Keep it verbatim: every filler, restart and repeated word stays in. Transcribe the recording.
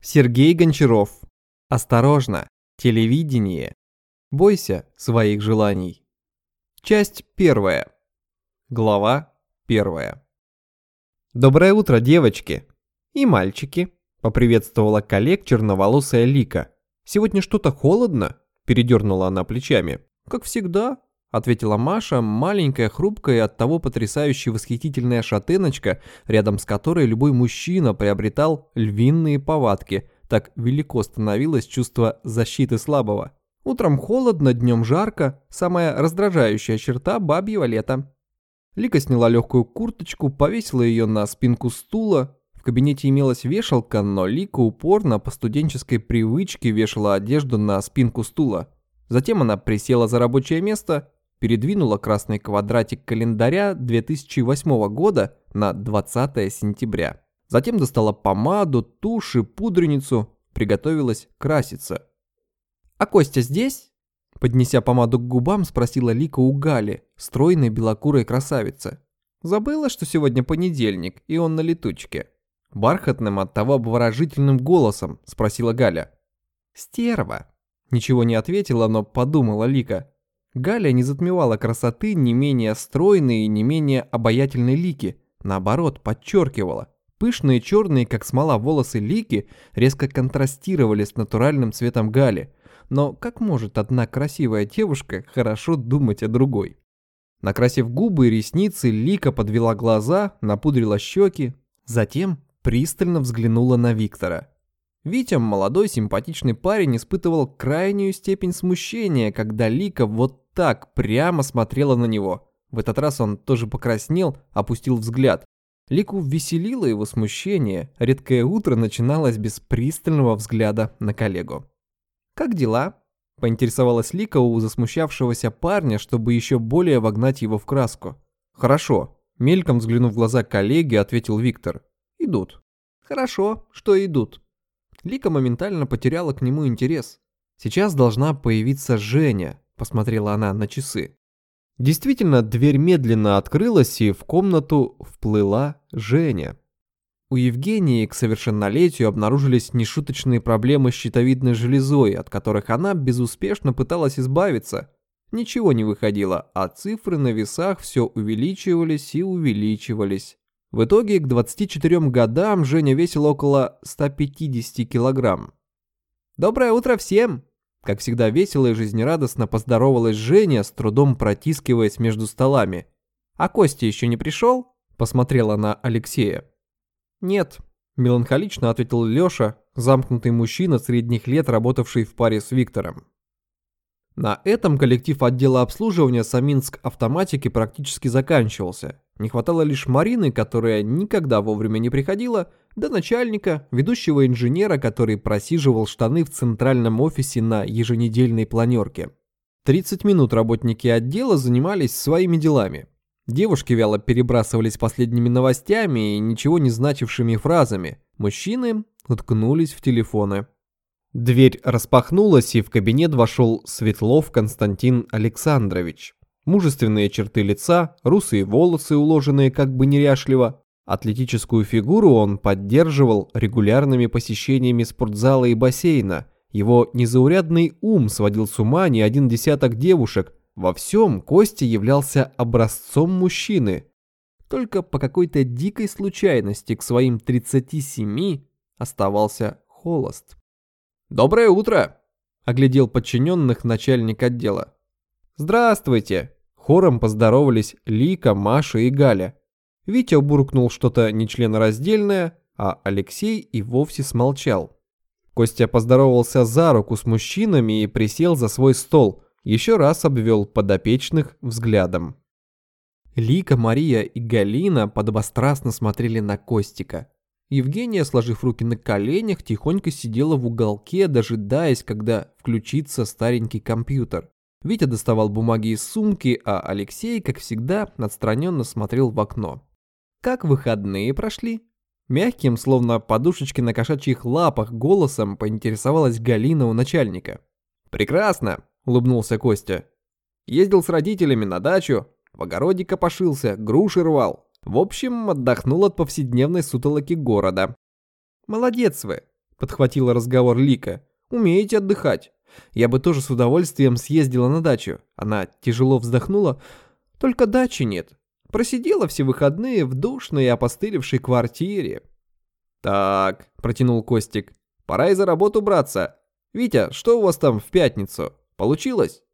Сергей Гончаров. Осторожно, телевидение. Бойся своих желаний. Часть первая. Глава первая. Доброе утро, девочки и мальчики, поприветствовала коллег черноволосая Лика. Сегодня что-то холодно, передернула она плечами. Как всегда, ответила Маша, маленькая, хрупкая и оттого потрясающе восхитительная шатеночка, рядом с которой любой мужчина приобретал львиные повадки. Так велико становилось чувство защиты слабого. Утром холодно, днем жарко, самая раздражающая черта бабьего лета. Лика сняла легкую курточку, повесила ее на спинку стула. В кабинете имелась вешалка, но Лика упорно по студенческой привычке вешала одежду на спинку стула. Затем она присела за рабочее место, передвинула красный квадратик календаря две тысячи восьмого года на двадцатое сентября. Затем достала помаду, тушь и пудреницу, приготовилась краситься. «А Костя здесь?» Поднеся помаду к губам, спросила Лика у Гали, стройной белокурой красавицы. «Забыла, что сегодня понедельник, и он на летучке?» Бархатным, оттого обворожительным голосом спросила Галя. «Стерва!» Ничего не ответила, но подумала Лика. Галя не затмевала красоты не менее стройной и не менее обаятельной Лики, наоборот, подчеркивала. Пышные черные, как смола, волосы Лики резко контрастировали с натуральным цветом Гали. Но как может одна красивая девушка хорошо думать о другой? Накрасив губы и ресницы, Лика подвела глаза, напудрила щеки, затем пристально взглянула на Виктора. Витя, молодой симпатичный парень, испытывал крайнюю степень смущения, когда Лика вот так прямо смотрела на него. В этот раз он тоже покраснел, опустил взгляд. Лику веселило его смущение, редкое утро начиналось без пристального взгляда на коллегу. «Как дела?» – поинтересовалась Лика у засмущавшегося парня, чтобы еще более вогнать его в краску. «Хорошо», – мельком взглянув в глаза коллеги, ответил Виктор. «Идут». «Хорошо, что идут». Лика моментально потеряла к нему интерес. «Сейчас должна появиться Женя», – посмотрела она на часы. Действительно, дверь медленно открылась, и в комнату вплыла Женя. У Евгении к совершеннолетию обнаружились нешуточные проблемы с щитовидной железой, от которых она безуспешно пыталась избавиться. Ничего не выходило, а цифры на весах все увеличивались и увеличивались. В итоге к двадцати четырем годам Женя весила около ста пятидесяти килограмм. «Доброе утро всем!» Как всегда весело и жизнерадостно поздоровалась Женя, с трудом протискиваясь между столами. «А Костя еще не пришел?» Посмотрела на Алексея. «Нет», – меланхолично ответил Леша, замкнутый мужчина средних лет, работавший в паре с Виктором. На этом коллектив отдела обслуживания Саминск автоматики практически заканчивался. Не хватало лишь Марины, которая никогда вовремя не приходила, до начальника, ведущего инженера, который просиживал штаны в центральном офисе на еженедельной планерке. тридцать минут работники отдела занимались своими делами. Девушки вяло перебрасывались последними новостями и ничего не значившими фразами. Мужчины уткнулись в телефоны. Дверь распахнулась, и в кабинет вошел Светлов Константин Александрович. Мужественные черты лица, русые волосы, уложенные как бы неряшливо. Атлетическую фигуру он поддерживал регулярными посещениями спортзала и бассейна. Его незаурядный ум сводил с ума не один десяток девушек. Во всем Костя являлся образцом мужчины. Только по какой-то дикой случайности к своим тридцати семи оставался холост. «Доброе утро!» – оглядел подчиненных начальник отдела. «Здравствуйте!» – хором поздоровались Лика, Маша и Галя. Витя буркнул что-то нечленораздельное, а Алексей и вовсе смолчал. Костя поздоровался за руку с мужчинами и присел за свой стол, еще раз обвел подопечных взглядом. Лика, Мария и Галина подобострастно смотрели на Костика. Евгения, сложив руки на коленях, тихонько сидела в уголке, дожидаясь, когда включится старенький компьютер. Витя доставал бумаги из сумки, а Алексей, как всегда, отстраненно смотрел в окно. «Как выходные прошли?» Мягким, словно подушечки на кошачьих лапах, голосом поинтересовалась Галина у начальника. «Прекрасно!» – улыбнулся Костя. «Ездил с родителями на дачу, в огороде копошился, груши рвал. В общем, отдохнул от повседневной сутолоки города». «Молодец вы», подхватила разговор Лика. Умеете отдыхать. Я бы тоже с удовольствием съездила на дачу. Она тяжело вздохнула. Только дачи нет. Просидела все выходные в душной и опостылевшей квартире. Так, протянул Костик. Пора и за работу браться. Витя, что у вас там в пятницу? Получилось?